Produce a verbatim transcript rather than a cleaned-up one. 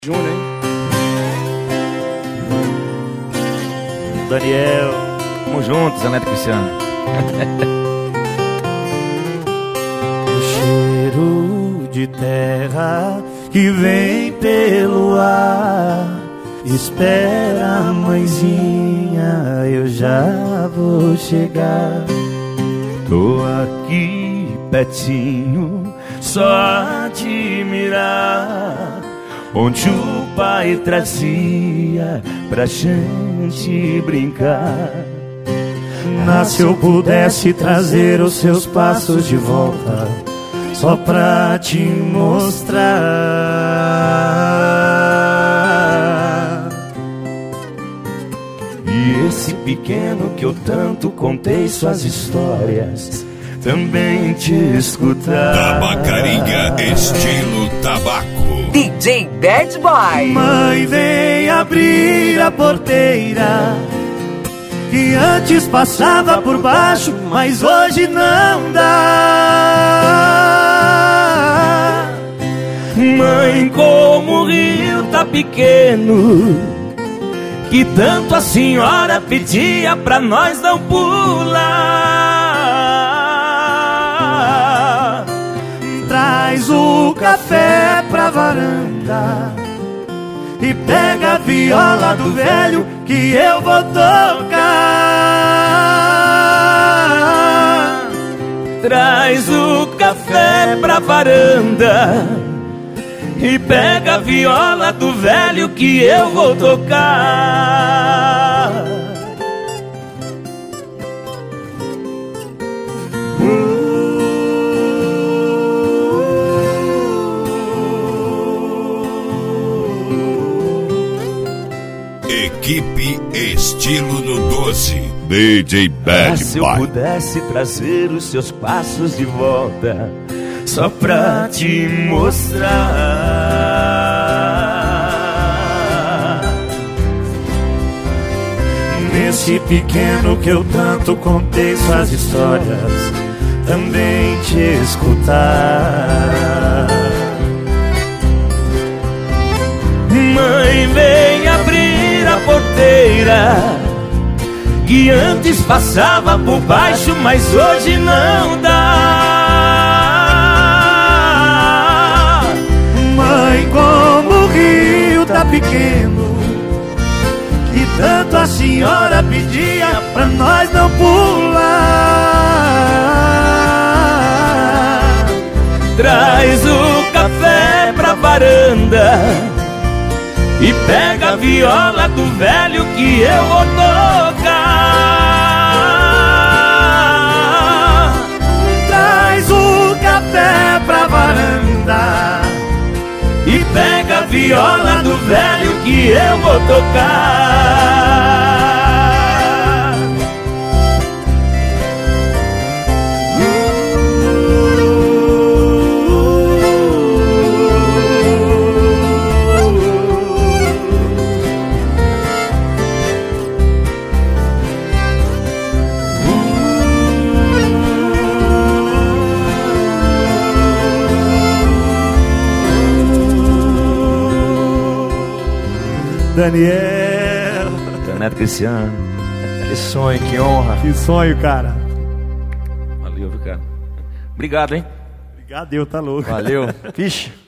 Júnior, hein? Daniel, tamo juntos, Zé Cristiano. O cheiro de terra que vem pelo ar. Espera, mãezinha, eu já vou chegar. Tô aqui pertinho, só a admirar, onde o pai trazia pra gente brincar. Ah, se eu pudesse trazer os seus passos de volta, só pra te mostrar. E esse pequeno que eu tanto contei suas histórias, também te escutar. Tabacaria estilo tabaco. D J Bad Boy. Mãe, vem abrir a porteira, que antes passava por baixo, mas hoje não dá. Mãe, como o rio tá pequeno, que tanto a senhora pedia pra nós não pular. Traz o café pra varanda e pega a viola do velho que eu vou tocar. Traz o café pra varanda e pega a viola do velho que eu vou tocar. Equipe estilo no doze. D J Bad Ah, se eu Boy. pudesse trazer os seus passos de volta, só pra te mostrar. Nesse pequeno que eu tanto contei suas histórias, também te escutar. Mãe, vem abrir a porteira, que antes passava por baixo, mas hoje não dá. Mãe, como o rio tá pequeno, que tanto a senhora pedia pra nós não pular. Traz o café pra varanda e pega a viola do velho que eu vou tocar. Traz o café pra varanda E pega a viola do velho que eu vou tocar. Daniel, Zé Cristiano. Que sonho, que honra. que sonho, cara. Valeu, viu, cara? Obrigado, hein? Obrigado, eu tá louco. Valeu. Vixe.